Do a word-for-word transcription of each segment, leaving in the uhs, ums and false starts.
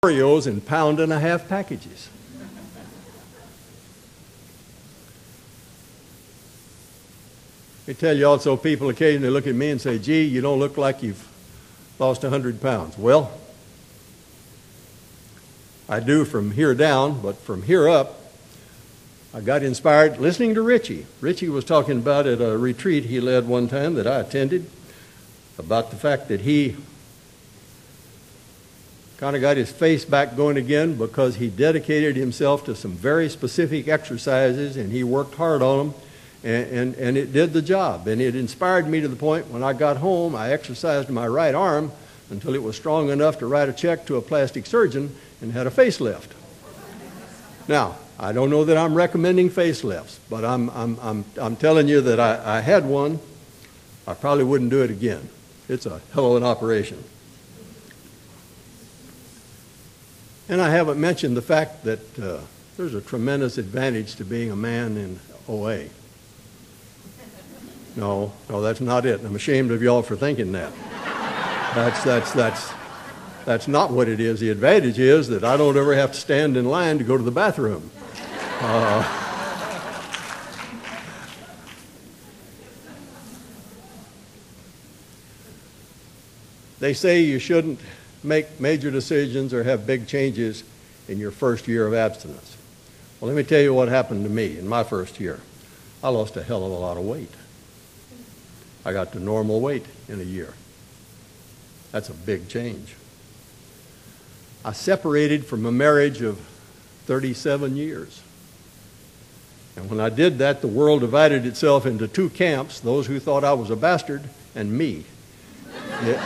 Oreos in pound and a half packages. I tell you also, people occasionally look at me and say, gee, you don't look like you've lost one hundred pounds. Well, I do from here down, but from here up, I got inspired listening to Richie. Richie was talking about at a retreat he led one time that I attended, about the fact that he kind of got his face back going again because he dedicated himself to some very specific exercises and he worked hard on them. And, and, and it did the job. And it inspired me to the point when I got home, I exercised my right arm until it was strong enough to write a check to a plastic surgeon and had a facelift. Now, I don't know that I'm recommending facelifts, but I'm, I'm, I'm, I'm telling you that I, I had one. I probably wouldn't do it again. It's a hell of an operation. And I haven't mentioned the fact that uh, there's a tremendous advantage to being a man in O A. No, no, that's not it. I'm ashamed of y'all for thinking that. That's, that's, that's, that's not what it is. The advantage is that I don't ever have to stand in line to go to the bathroom. Uh, they say you shouldn't make major decisions or have big changes in your first year of abstinence. Well, let me tell you what happened to me in my first year. I lost a hell of a lot of weight. I got to normal weight in a year. That's a big change. I separated from a marriage of thirty-seven years. And when I did that, the world divided itself into two camps, those who thought I was a bastard and me. It,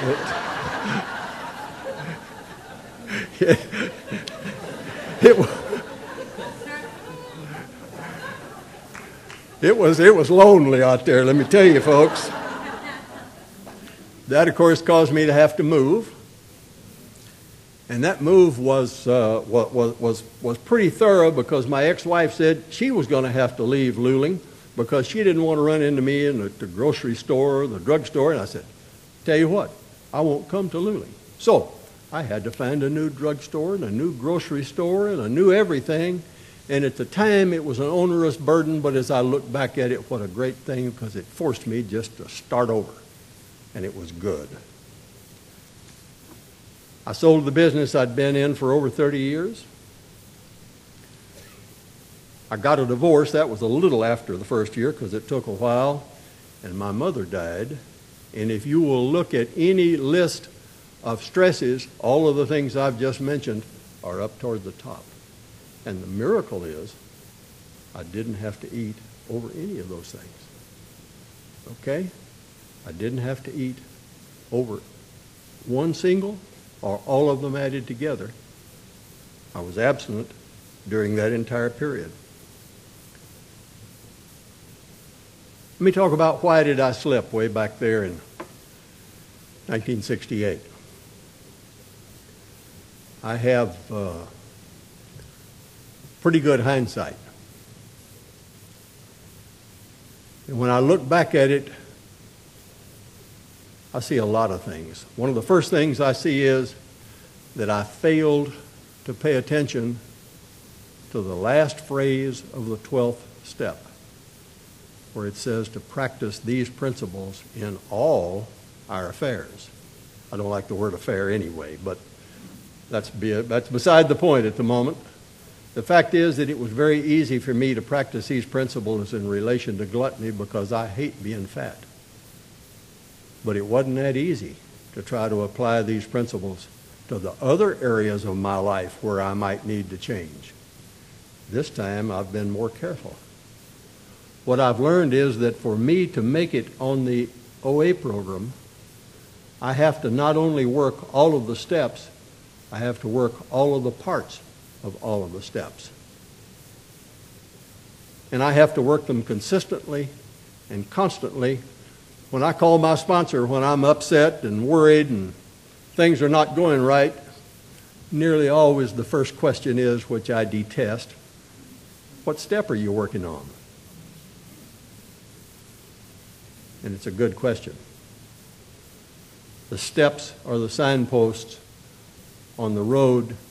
it, it, it, it, was, it was lonely out there, let me tell you, folks. That, of course, caused me to have to move. And that move was, uh, was, was, was pretty thorough because my ex-wife said she was going to have to leave Luling because she didn't want to run into me in the, the grocery store or the drugstore. And I said, tell you what, I won't come to Luling. So I had to find a new drugstore and a new grocery store and a new everything. And at the time, it was an onerous burden, but as I look back at it, what a great thing because it forced me just to start over. And it was good. I sold the business I'd been in for over thirty years. I got a divorce. That was a little after the first year because it took a while. And my mother died. And if you will look at any list of stresses, all of the things I've just mentioned are up toward the top. And the miracle is I didn't have to eat over any of those things. Okay? I didn't have to eat over one single or all of them added together. I was abstinent during that entire period. Let me talk about why did I slip way back there in nineteen sixty-eight. I have uh, pretty good hindsight. And when I look back at it, I see a lot of things. One of the first things I see is that I failed to pay attention to the last phrase of the twelfth step, where it says to practice these principles in all our affairs. I don't like the word affair anyway, but that's, be, that's beside the point at the moment. The fact is that it was very easy for me to practice these principles in relation to gluttony because I hate being fat. But it wasn't that easy to try to apply these principles to the other areas of my life where I might need to change. This time I've been more careful. What I've learned is that for me to make it on the O A program, I have to not only work all of the steps, I have to work all of the parts of all of the steps. And I have to work them consistently and constantly. When I call my sponsor when I'm upset and worried and things are not going right, nearly always the first question is, which I detest, what step are you working on? And it's a good question. The steps are the signposts on the road